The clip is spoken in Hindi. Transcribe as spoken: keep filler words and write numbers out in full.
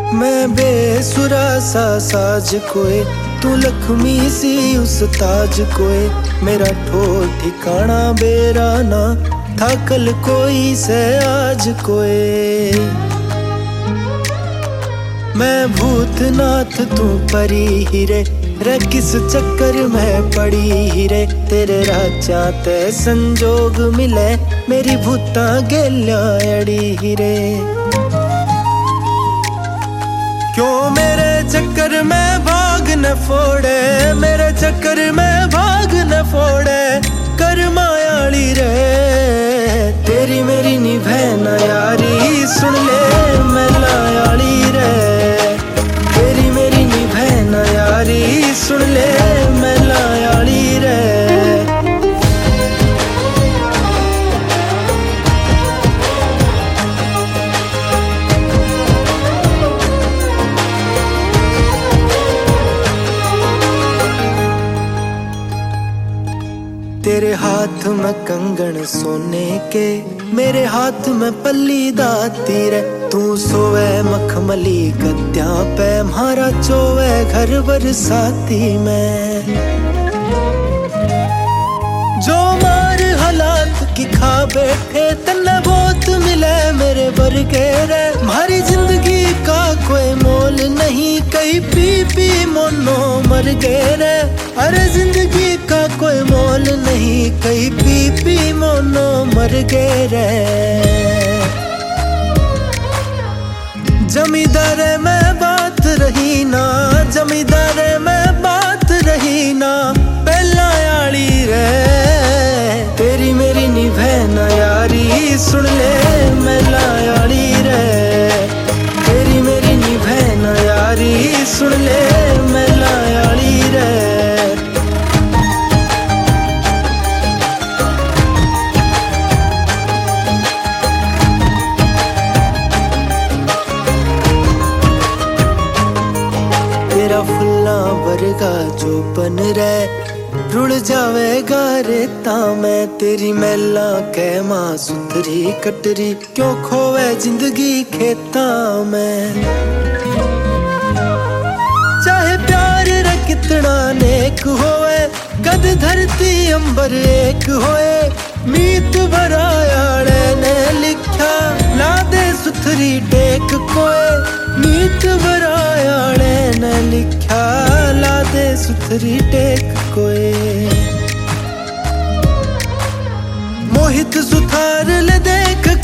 मैं बेसुरा सा साज कोए, तू लक्ष्मी सी उस ताज कोए। मेरा ठोर ठिकाना बेराना था कल कोई से आज कोए। मैं भूतनाथ तू परी हीरे, रे किस चक्कर में पड़ी हीरे। तेरे राजा ते संजोग मिले, मेरी भूता गेल्या अड़ी हीरे। क्यों मेरे चक्कर में भाग न फोड़े, मेरे चक्कर में भाग न फोड़े। कर मायाली रे तेरी मेरी निभे न यारी, सुन ले मैं लायाली रे तेरी मेरी निभे न यारी, सुन ले मैं लायाली रे। तेरे हाथ में कंगन सोने के, मेरे हाथ में पल्ली दाती रे। तू सोवे मखमली गद्या पे, म्हारा चोवे घर बरसाती में। जो मार हालात की खा बैठे, तन्ने बहुत मिले मेरे बरगे रे। म्हारी जिंदगी का कोई मोल नहीं, कहीं पी पी मोनो मर गए रे। अरे जिंदगी का कोई मोल नहीं, कहीं पी पी मोनो मर गए रे। जमींदार में बात रही ना, जमींदार में बात रही ना। पहला यारी रे तेरी मेरी निभे न यारी, सुन ले मैं लायाली रे तेरी मेरी निभे न यारी, सुन ले मैं लायाली रे। तेरा फुल्ला वर्गा जो बन रे, रुड़ जावेगा रेता में। तेरी मैला कै मां सुथरी कटरी, क्यों खोवे जिंदगी खेता में। चाहे प्यार रे कितना नेक होए, कद धरती अंबर एक होए। मीत भरायाले ने लिखा, ला दे सुथरी टेक कोए। मीत भरायाले ने लिखा, ला दे सुथरी टेक कोए। मोहित सुथार ले देख